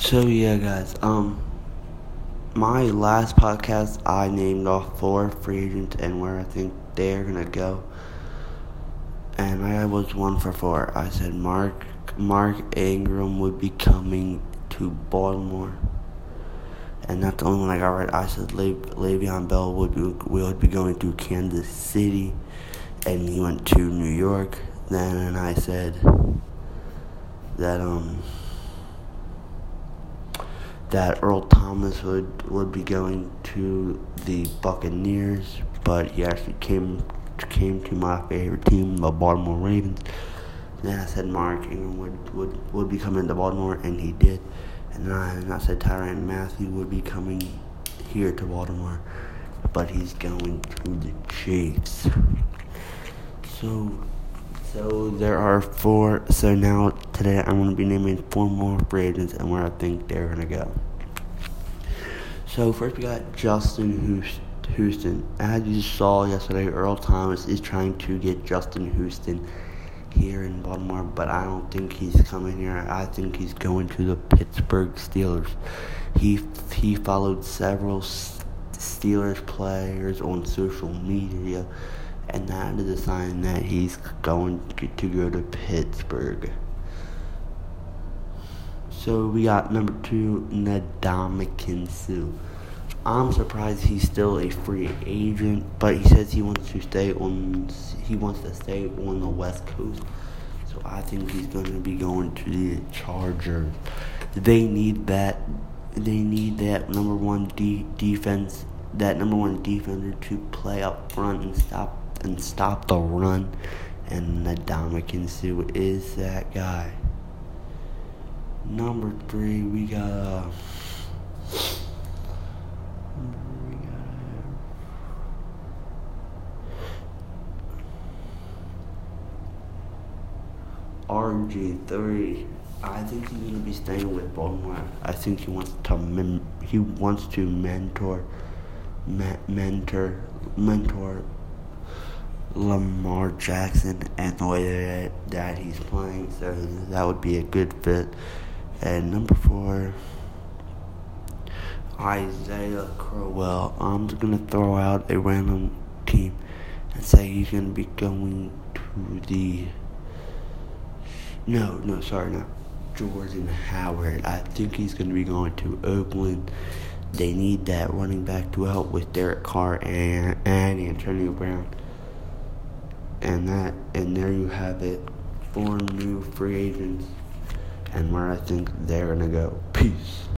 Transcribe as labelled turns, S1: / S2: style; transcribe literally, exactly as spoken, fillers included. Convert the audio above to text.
S1: So yeah, guys. Um, my last podcast, I named off four free agents and where I think they're gonna go, and I was one for four. I said Mark Mark Ingram would be coming to Baltimore, and that's the only one I got right. I said Le- Le'Veon Bell would be would be going to Kansas City, and he went to New York. Then I said that um. that Earl Thomas would, would be going to the Buccaneers, but he actually came came to my favorite team, the Baltimore Ravens. Then I said Mark Ingram would, would, would be coming to Baltimore, and he did. And then I, and I said Tyrann Mathieu would be coming here to Baltimore, but he's going to the Chiefs. So, so there are four. So now today I'm going to be naming four more free agents and where I think they're going to go. So first we got Justin Houston. As you saw yesterday, Earl Thomas is trying to get Justin Houston here in Baltimore, but I don't think he's coming here. I think he's going to the Pittsburgh Steelers. He he followed several Steelers players on social media, and that is a sign that he's going to go to Pittsburgh. So we got number two, Ndamukong Suh. I'm surprised he's still a free agent, but he says he wants to stay on. He wants to stay on the West Coast. So I think he's going to be going to the Chargers. They need that. They need that number one de- defense. That number one defender to play up front and stop and stop the run. And Ndamukong Suh is that guy. Number three, we got uh, we got R G three. I think he's gonna be staying with Baltimore. I think he wants to mem- he wants to mentor, me- mentor, mentor Lamar Jackson and the way that, that he's playing. So that would be a good fit. And number four, Isaiah Crowell. I'm just going to throw out a random team and say he's going to be going to the... No, no, sorry, not Jordan Howard. I think he's going to be going to Oakland. They need that running back to help with Derek Carr and, and Antonio Brown. And that, and there you have it. Four new free agents. And where I think they're going to go. Peace.